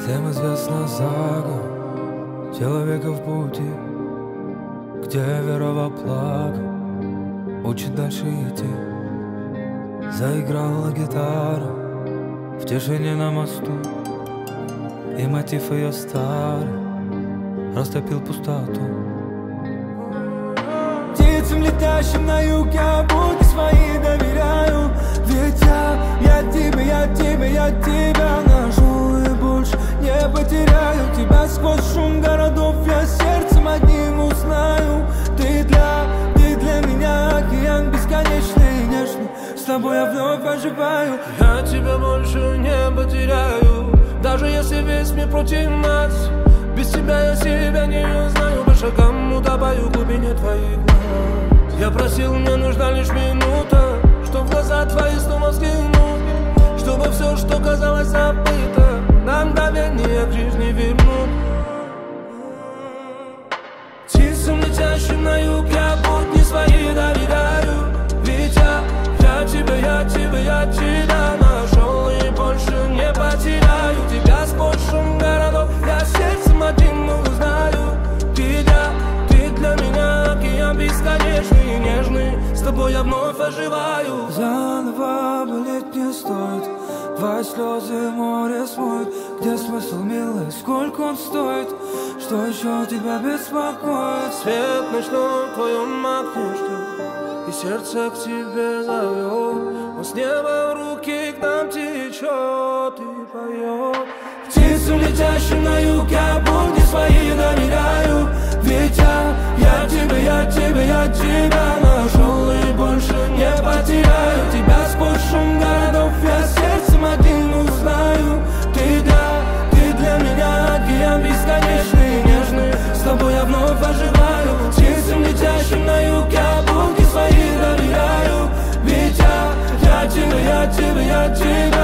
Всем известна сага человека в пути, где вера во благо учит дальше идти. Заиграла гитара в тишине на мосту, и мотив ее старый растопил пустоту. Птицам, летящим на юг, я будни свои доверяю. Ведь я тебя нашел и больше не потеряю. Тебя сквозь шум городов я сердцем одним узнаю. Ты для меня океан бесконечный и нежный. С тобой я вновь оживаю. Я тебя больше не потеряю, даже если весь мир против нас. Без тебя я себя не узнаю, по шагам утопаю в глубине твоих глаз. Я просил, мне нужна лишь минута, чтоб в глаза твои снова взглянуть, чтобы все, что казалось забыто, на мгновение к жизни вернуть. Птицам, летящим на юг, я будни свои доверяю. Ведь я тебя нашел и больше не потеряю. Тебя сквозь шум городов я сердцем одним узнаю. Ты для меня океан бесконечный и нежный. С тобой я вновь оживаю. Заново болеть не стоит, твои слезы море смоет. Где смысл, милый, сколько он стоит? Что еще тебя беспокоит? Свет ночной в твоем окне ждет, и сердце к тебе зовет. Он с неба в руки к нам течет и поет. Птицам, летящим на юг, я будни свои доверяю. Ведь я тебя нашел и больше не потеряю. Тебя сквозь шум городов я сердцем одним узнаю. Ты для меня океан бесконечный и нежный. С тобой я вновь оживаю. Птицам, летящим на юг, я будни свои доверяю. Ведь я тебя